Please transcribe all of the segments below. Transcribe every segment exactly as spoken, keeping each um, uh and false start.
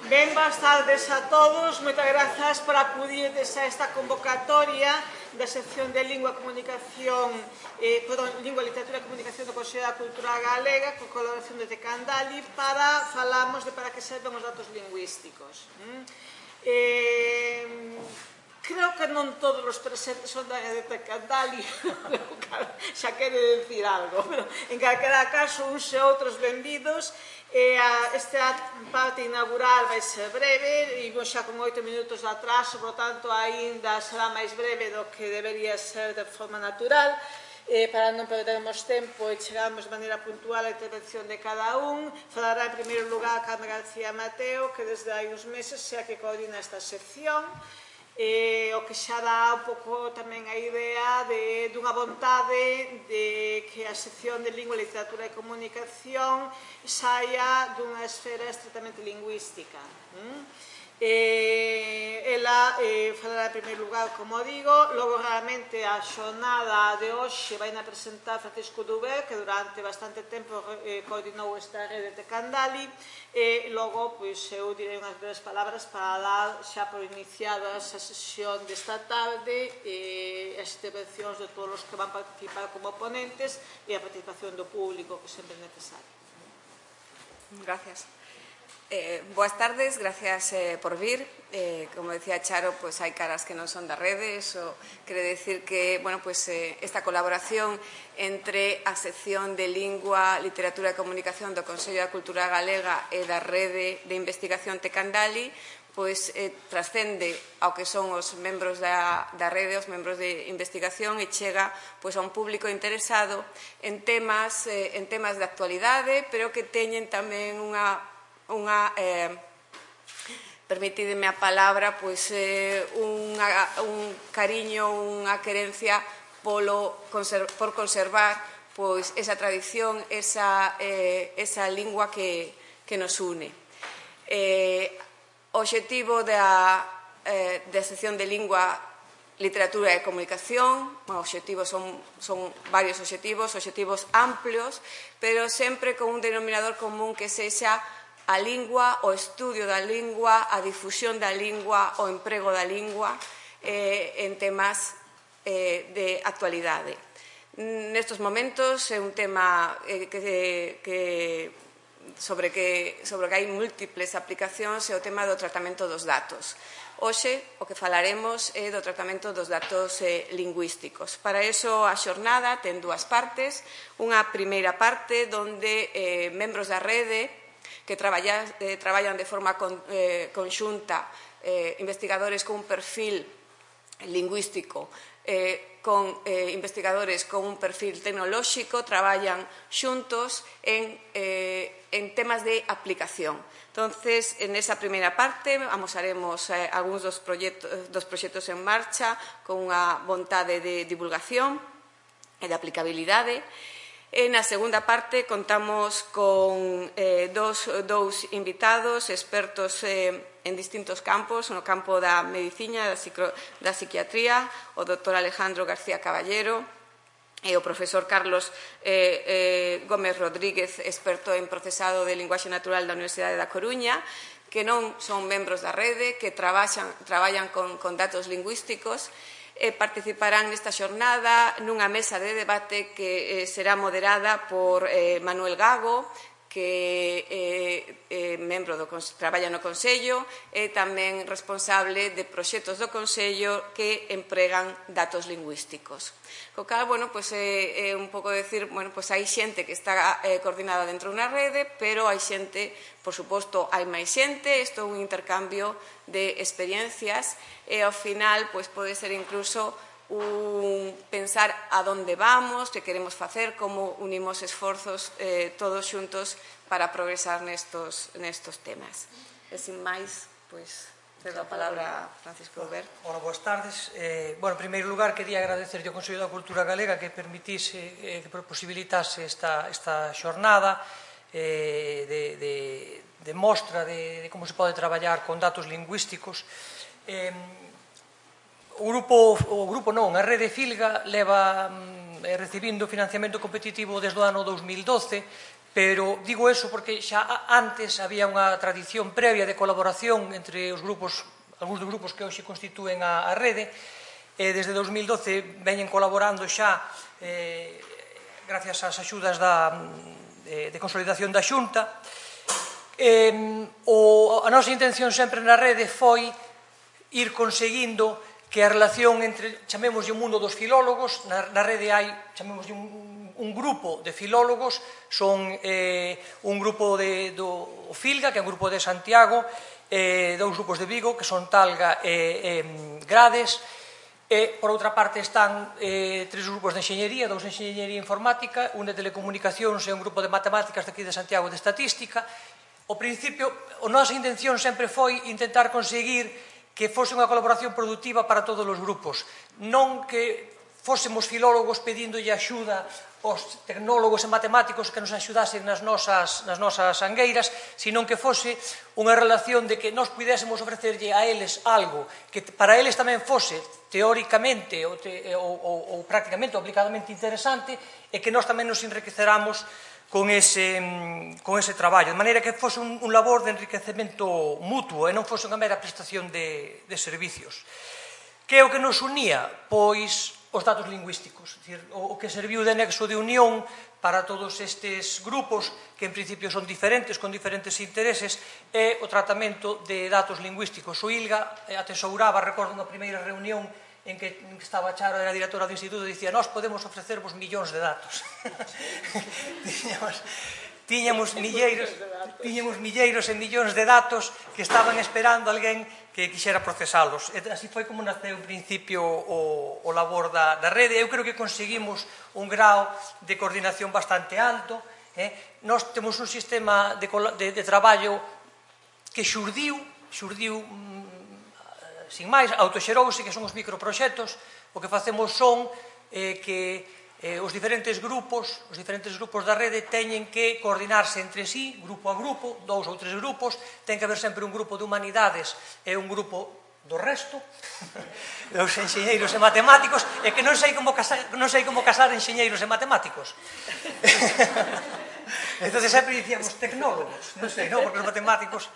Ben, boas tardes a todos. Moitas grazas por acudirdes a esta convocatoria da sección de Lingua, Comunicación, eh, perdón, Lingua, Literatura e Comunicación do Consello da Cultura Galega, con colaboración de Tecandali, para falamos de para que serven os datos lingüísticos. Mm? Eh, creo que non todos os presentes son da rede Tecandali, xa quere decir algo, pero en calquera caso, uns e outros benvidos. E esta parte inaugural vai ser breve, e xa con oito minutos de atraso, por tanto, aínda será máis breve do que debería ser de forma natural, para non perdermos tempo e chegamos de maneira puntual a intervención de cada un. Falará en primeiro lugar Carmen García Mateo, que desde hai uns meses xa que coordina esta sección, Eh, o que xa dá un pouco tamén a idea de, dunha vontade de que a sección de Lingua, Literatura e Comunicación saia dunha esfera estritamente lingüística. Mm? Eh, ela eh, falará en primeiro lugar, como digo, logo realmente a xornada de hoxe vai na presentar Francisco Duber, que durante bastante tempo eh, coordinou esta rede de Tecandali, e logo pois, eu direi unhas breves palabras para dar xa por iniciada esa sesión desta tarde e as intervencións de todos os que van participar como ponentes e a participación do público, que sempre é necesario. Gracias. Eh, boas tardes, gracias eh, por vir. Eh, como decía Charo, pues hai caras que non son da rede. Eso quere decir que bueno, pues, eh, esta colaboración entre a sección de Lingua, Literatura e Comunicación do Consello da Cultura Galega e da rede de investigación Tecandali pues, eh, trascende ao que son os membros da, da rede, os membros de investigación, e chega pues, a un público interesado en temas, eh, en temas de actualidade, pero que teñen tamén unha unha, eh, permitideme a palabra, pois, eh, unha, un cariño, unha querencia polo, conser, por conservar pois, esa tradición, esa, eh, esa lingua que, que nos une. Eh, o obxectivo da, eh, da sección de Lingua, Literatura e Comunicación, bueno, obxectivos son, son varios obxectivos, obxectivos amplios, pero sempre con un denominador común que sexa a lingua, o estudio da lingua, a difusión da lingua, o emprego da lingua eh, en temas eh, de actualidade. Nestes momentos é un tema eh, que, que, sobre, que, sobre que hai múltiples aplicacións, é o tema do tratamento dos datos. Hoxe o que falaremos é do tratamento dos datos eh, lingüísticos. Para iso a xornada ten dúas partes. Unha primeira parte onde eh, membros da rede que traballan, eh, traballan de forma con, eh, conxunta, eh, investigadores con un perfil lingüístico, eh, con eh, investigadores con un perfil tecnolóxico, traballan xuntos en, eh, en temas de aplicación. Entonces, en esa primeira parte, amosaremos eh, algúns dos proxectos, dos proxectos en marcha con unha vontade de divulgación e de aplicabilidade. E na segunda parte contamos con eh, dos, dous invitados expertos eh, en distintos campos, no campo da medicina, da, psico, da psiquiatría, o doutor Alejandro García Caballero e o profesor Carlos eh, eh, Gómez Rodríguez, experto en procesado de linguaxe natural da Universidade da Coruña, que non son membros da rede, que traballan, traballan con, con datos lingüísticos. E participarán nesta xornada nunha mesa de debate que eh, será moderada por eh, Manuel Gago, que é eh, eh, membro do traballa no Consello e tamén responsable de proxectos do Consello que empregan datos lingüísticos. Co cal, bueno, pues, é, é un pouco decir, bueno, pues hai xente que está eh, coordinada dentro dunha rede, pero hai xente, por suposto, hai máis xente, isto é un intercambio de experiencias e ao final pues, pode ser incluso un pensar a donde vamos, que queremos facer, como unimos esforzos eh, todos xuntos para progresar nestos, nestos temas. E sin máis, pues, cedo a palabra a Francisco Duber. Hola, boas tardes. Eh, bueno, en primeiro lugar, quería agradecer ao Consello da Cultura Galega que permitise, eh, que posibilitase esta, esta xornada eh, de, de, de mostra de, de como se pode traballar con datos lingüísticos. Eh, o grupo, o grupo non, a rede Filga leva mm, recibindo financiamento competitivo desde o ano dous mil doce, pero digo eso porque xa antes había unha tradición previa de colaboración entre os grupos, algúns dos grupos que hoxe constitúen a rede, e desde dous mil doce veñen colaborando xa gracias ás axudas de consolidación da Xunta. A nosa intención sempre na rede foi ir conseguindo que a relación entre, chamémoslle, o mundo dos filólogos, na rede hai, chamémoslle, un grupo de filólogos, son un grupo do Filga, que é un grupo de Santiago, dous grupos de Vigo, que son Talga e Grades, e, por outra parte, están tres grupos de enxeñería, dous de enxeñería informática, un de telecomunicacións e un grupo de matemáticas de aquí de Santiago de estatística. Ao principio, a nosa intención sempre foi intentar conseguir que fose unha colaboración productiva para todos os grupos, non que fósemos filólogos pedíndolle axuda aos tecnólogos e matemáticos que nos axudasen nas nosas angueiras, sino que fose unha relación de que nós pudésemos ofrecerlle a eles algo que para eles tamén fose teóricamente ou prácticamente ou aplicadamente interesante e que nós tamén nos enriqueceramos con ese traballo, de maneira que fose un labor de enriquecemento mutuo e non fose unha mera prestación de servicios. Que é o que nos unía? Pois os datos lingüísticos, o que serviu de nexo de unión para todos estes grupos que en principio son diferentes, con diferentes intereses, é o tratamento de datos lingüísticos. O ILGA atesouraba, recordo unha primeira reunión en que estaba Charo, era directora do instituto, e dicía: nós podemos ofrecervos millóns de datos. Tiñamos milleiros e millóns de datos que estaban esperando alguén que quixera procesalos. Así foi como naceu en principio o labor da rede. Eu creo que conseguimos un grau de coordinación bastante alto. Nós temos un sistema de traballo que xurdiu, xurdiu sin máis, autoxerouse, que son os microproxectos. O que facemos son que os diferentes grupos, os diferentes grupos da rede teñen que coordinarse entre sí, grupo a grupo, dous ou tres grupos, ten que haber sempre un grupo de humanidades e un grupo do resto, os enxeñeiros e matemáticos, e que non sei como casar enxeñeiros e matemáticos. Entón, sempre dicíamos tecnólogos, non sei, non, porque os matemáticos...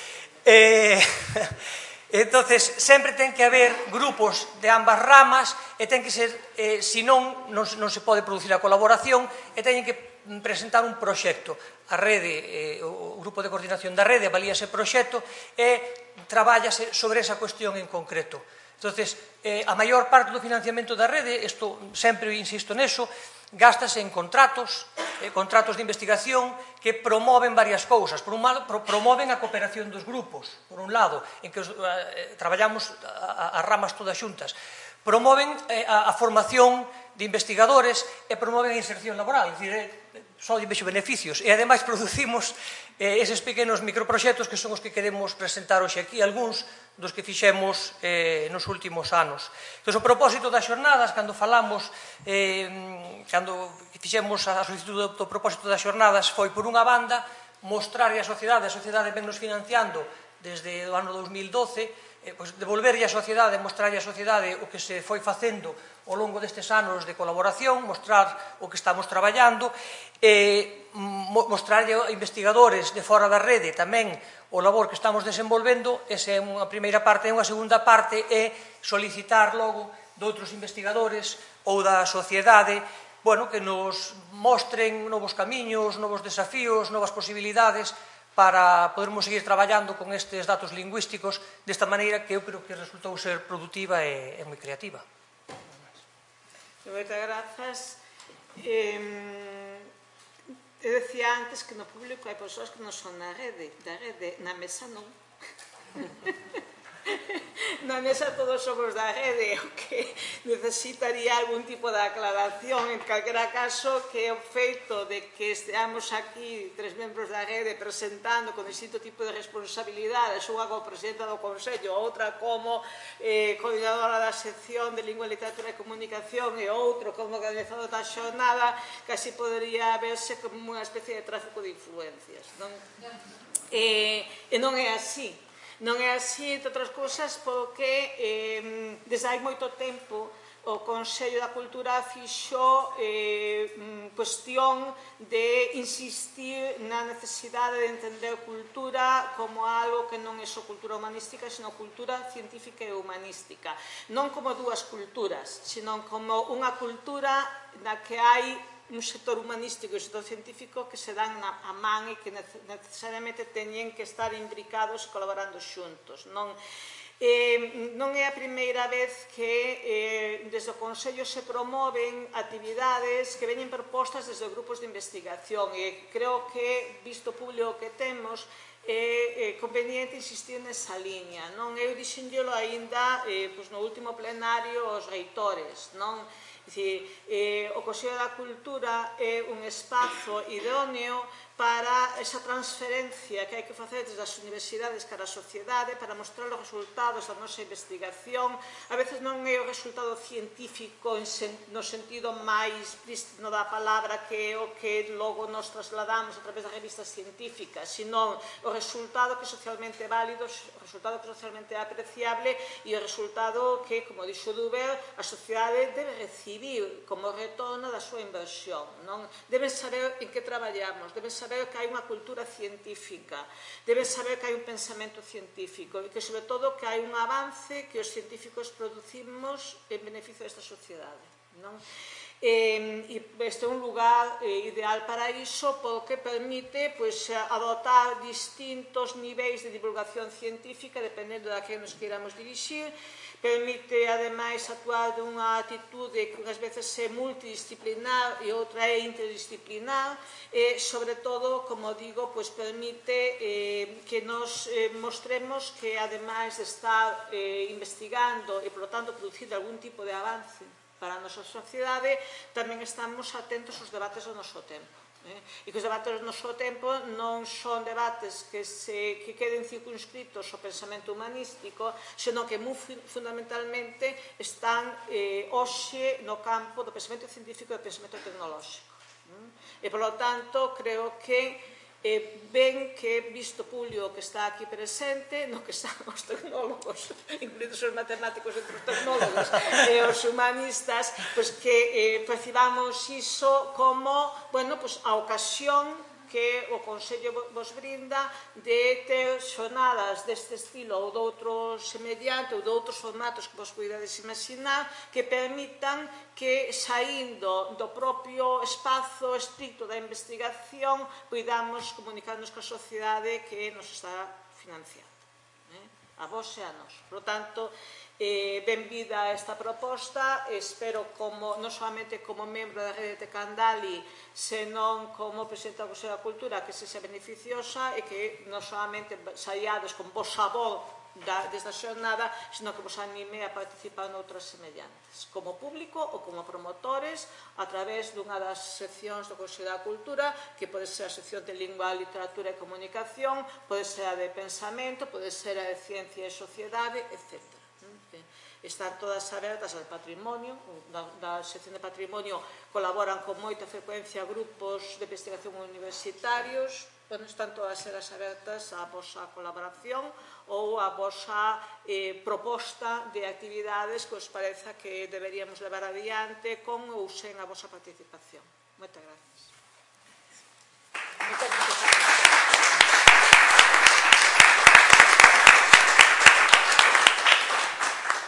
Entón, sempre ten que haber grupos de ambas ramas e ten que ser, se non, non se pode producir a colaboración e teñen que presentar un proxecto. A rede, o grupo de coordinación da rede avalía ese proxecto e traballase sobre esa cuestión en concreto. Entón, a maior parte do financiamento da rede, isto sempre insisto neso, gástase en contratos, contratos de investigación que promoven varias cousas. Por un lado, promoven a cooperación dos grupos, por un lado, en que traballamos as ramas todas xuntas. Promoven a formación de investigadores e promoven a inserción laboral, é dicir, só lle vexo beneficios. E, ademais, producimos eses pequenos microproxectos que son os que queremos presentar hoxe aquí, algúns dos que fixemos nos últimos anos. Entón, o propósito das xornadas, cando falamos, cando fixemos a solicitud do propósito das xornadas, foi, por unha banda, mostrar a sociedade, a sociedade vennos financiando desde o ano dos mil doce, devolverlle a sociedade, mostrarlle a sociedade o que se foi facendo ao longo destes anos de colaboración, mostrar o que estamos traballando, mostrarlle a investigadores de fora da rede tamén o labor que estamos desenvolvendo. Esa é unha primeira parte. E unha segunda parte é solicitar logo de outros investigadores ou da sociedade que nos mostren novos camiños, novos desafíos, novas posibilidades para podermos seguir traballando con estes datos lingüísticos desta maneira que eu creo que resultou ser produtiva e moi creativa. Moitas grazas. Eu decía antes que no público hai persoas que non son na rede, da rede, na mesa non. Na mesa todos somos da rede, o que necesitaría algún tipo de aclaración. En calquera caso, que o feito de que esteamos aquí tres membros da rede presentando con distinto tipo de responsabilidades, unha como presidenta do Consello, outra como coordinadora da sección de Lingua, Literatura e Comunicación e outro como organizador da xornada, casi podería verse como unha especie de tráfico de influencias. E non é así. Non é así, entre outras cousas, porque desde hai moito tempo o Consello da Cultura fixo eh, cuestión de insistir na necesidade de entender cultura como algo que non é só cultura humanística, sino cultura científica e humanística. Non como dúas culturas, sino como unha cultura na que hai un sector humanístico e un sector científico que se dan a man e que necesariamente teñen que estar imbricados e colaborando xuntos. Non Eh, non é a primeira vez que eh, desde o Consello se promoven actividades que veñen propostas desde grupos de investigación e creo que, visto o público que temos, é eh, conveniente insistir nesa liña. Non? Eu dixenllelo aínda eh, pues, no último plenario aos reitores. Non? Dicir, eh, o Consello da Cultura é un espazo idóneo para esa transferencia que hai que facer desde as universidades cara a sociedade para mostrar os resultados da nosa investigación. A veces non é o resultado científico no sentido máis prístino da palabra, que é o que logo nos trasladamos a través das revistas científicas, sino o resultado que é socialmente válido, o resultado que é socialmente apreciable e o resultado que, como dixo Duber, a sociedade debe recibir como retorno da súa inversión. Non? Deben saber en que traballamos, deben saber saber que hai unha cultura científica, deben saber que hai un pensamento científico e que, sobre todo, que hai un avance que os científicos producimos en beneficio desta sociedade. Non? E este é un lugar ideal para iso, porque permite adoptar distintos niveis de divulgación científica dependendo da que nos queiramos dirixir. Permite, ademais, actuar dunha atitude que unhas veces é multidisciplinar e outra é interdisciplinar e, sobre todo, como digo, permite que nos mostremos que, ademais de estar investigando e, polo tanto, producindo algún tipo de avance para a nosa sociedade, tamén estamos atentos aos debates do noso tempo. E que os debates do noso tempo non son debates que, se, que queden circunscritos ao pensamento humanístico, senón que moi fundamentalmente están eh, hoxe no campo do pensamento científico e do pensamento tecnolóxico. E, polo tanto, creo que eh, ben que, visto o público que está aquí presente, no que están os tecnólogos, incluídos os matemáticos entre os tecnólogos e os humanistas, pues que eh, percibamos iso como, bueno, pues a ocasión que o Consello vos brinda de ter xornadas deste estilo ou doutros semellante ou doutros formatos que vos poidades imaginar, que permitan que, saindo do propio espazo estricto da investigación, poidamos comunicarnos coa sociedade que nos está financiando, a vos e a nós. Por lo tanto, Eh, benvida a esta proposta, espero como, non solamente como membro da rede de Candali, senón como presidente da Consello da Cultura, que se xa beneficiosa e que non solamente saiades con vos sabor da, desta xornada, senón que vos anime a participar noutras semellantes, como público ou como promotores, a través dunha das seccións do Consello da Cultura, que pode ser a sección de Lingua, Literatura e Comunicación, pode ser a de Pensamento, pode ser a de Ciencia e Sociedade, etcétera. Están todas abertas ao patrimonio, da sección de patrimonio colaboran con moita frecuencia grupos de investigación universitarios, bueno, están todas elas abertas á vosa colaboración ou á vosa eh, proposta de actividades que os pareza que deberíamos levar adiante con ou sen a vosa participación. Moitas gracias.